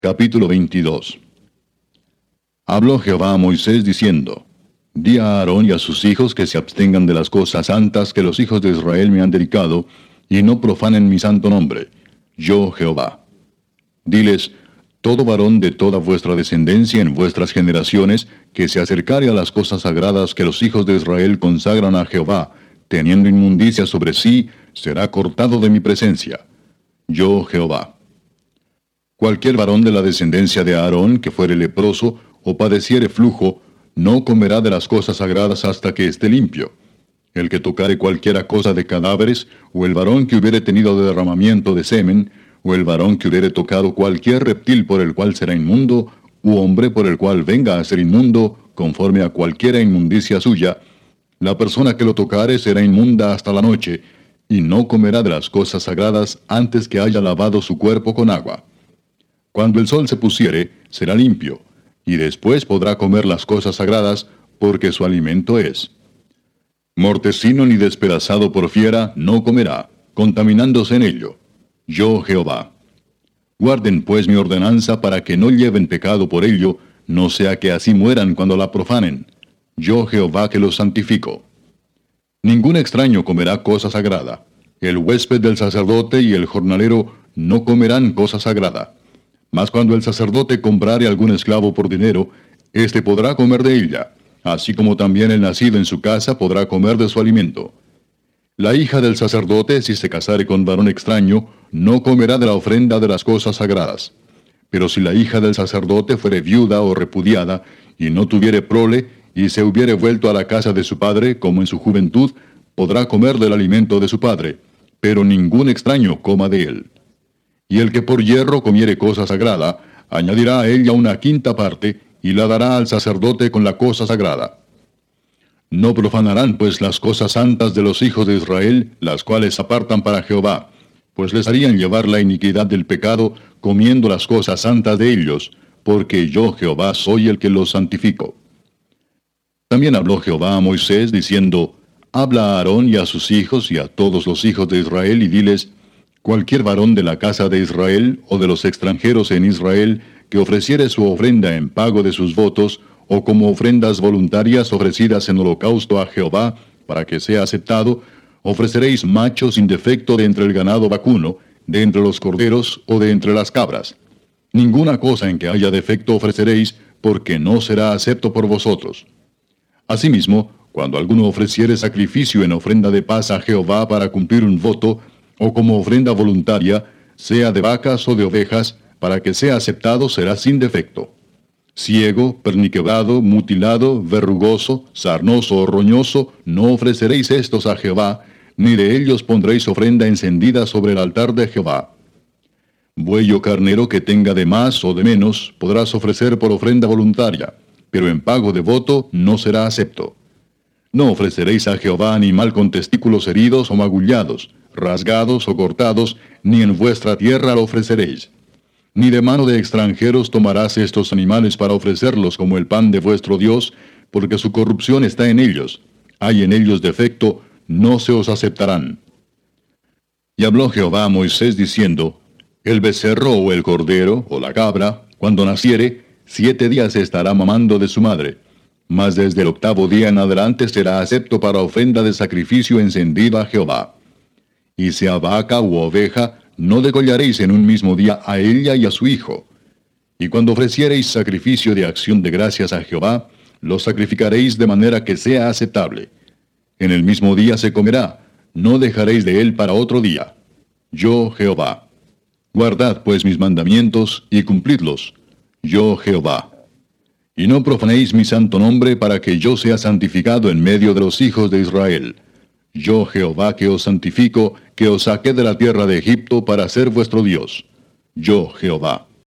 Capítulo 22. Habló Jehová a Moisés diciendo: Di a Aarón y a sus hijos que se abstengan de las cosas santas que los hijos de Israel me han dedicado, y no profanen mi santo nombre. Yo Jehová. Diles: todo varón de toda vuestra descendencia en vuestras generaciones, que se acercare a las cosas sagradas que los hijos de Israel consagran a Jehová, teniendo inmundicia sobre sí, será cortado de mi presencia. Yo Jehová. Cualquier varón de la descendencia de Aarón que fuere leproso o padeciere flujo, no comerá de las cosas sagradas hasta que esté limpio. El que tocare cualquiera cosa de cadáveres, o el varón que hubiere tenido derramamiento de semen, o el varón que hubiere tocado cualquier reptil por el cual será inmundo, u hombre por el cual venga a ser inmundo, conforme a cualquiera inmundicia suya, la persona que lo tocare será inmunda hasta la noche, y no comerá de las cosas sagradas antes que haya lavado su cuerpo con agua. Cuando el sol se pusiere, será limpio, y después podrá comer las cosas sagradas, porque su alimento es. Mortecino ni despedazado por fiera no comerá, contaminándose en ello. Yo Jehová. Guarden pues mi ordenanza para que no lleven pecado por ello, no sea que así mueran cuando la profanen. Yo Jehová que los santifico. Ningún extraño comerá cosa sagrada. El huésped del sacerdote y el jornalero no comerán cosa sagrada. Mas cuando el sacerdote comprare algún esclavo por dinero, éste podrá comer de ella, así como también el nacido en su casa podrá comer de su alimento. La hija del sacerdote, si se casare con varón extraño, no comerá de la ofrenda de las cosas sagradas. Pero si la hija del sacerdote fuere viuda o repudiada, y no tuviere prole, y se hubiere vuelto a la casa de su padre, como en su juventud, podrá comer del alimento de su padre, pero ningún extraño coma de él. Y el que por hierro comiere cosa sagrada, añadirá a ella una quinta parte, y la dará al sacerdote con la cosa sagrada. No profanarán pues las cosas santas de los hijos de Israel, las cuales apartan para Jehová, pues les harían llevar la iniquidad del pecado, comiendo las cosas santas de ellos, porque yo Jehová soy el que los santifico. También habló Jehová a Moisés, diciendo: Habla a Aarón y a sus hijos y a todos los hijos de Israel, y diles: cualquier varón de la casa de Israel, o de los extranjeros en Israel, que ofreciere su ofrenda en pago de sus votos, o como ofrendas voluntarias ofrecidas en holocausto a Jehová, para que sea aceptado, ofreceréis machos sin defecto de entre el ganado vacuno, de entre los corderos, o de entre las cabras. Ninguna cosa en que haya defecto ofreceréis, porque no será acepto por vosotros. Asimismo, cuando alguno ofreciere sacrificio en ofrenda de paz a Jehová para cumplir un voto, o como ofrenda voluntaria, sea de vacas o de ovejas, para que sea aceptado será sin defecto. Ciego, perniquebrado, mutilado, verrugoso, sarnoso o roñoso, no ofreceréis estos a Jehová, ni de ellos pondréis ofrenda encendida sobre el altar de Jehová. Buey o carnero que tenga de más o de menos, podrás ofrecer por ofrenda voluntaria, pero en pago de voto no será acepto. No ofreceréis a Jehová animal con testículos heridos o magullados, rasgados o cortados, ni en vuestra tierra lo ofreceréis. Ni de mano de extranjeros tomarás estos animales para ofrecerlos como el pan de vuestro Dios, porque su corrupción está en ellos. Hay en ellos defecto, no se os aceptarán. Y habló Jehová a Moisés diciendo: el becerro o el cordero o la cabra, cuando naciere, 7 días estará mamando de su madre. Mas desde el 8º día en adelante será acepto para ofrenda de sacrificio encendida a Jehová. Y sea vaca u oveja, no degollaréis en un mismo día a ella y a su hijo. Y cuando ofreciereis sacrificio de acción de gracias a Jehová, lo sacrificaréis de manera que sea aceptable. En el mismo día se comerá, no dejaréis de él para otro día. Yo Jehová. Guardad pues mis mandamientos y cumplidlos. Yo Jehová. Y no profanéis mi santo nombre para que yo sea santificado en medio de los hijos de Israel. Yo Jehová que os santifico, que os saqué de la tierra de Egipto para ser vuestro Dios. Yo Jehová.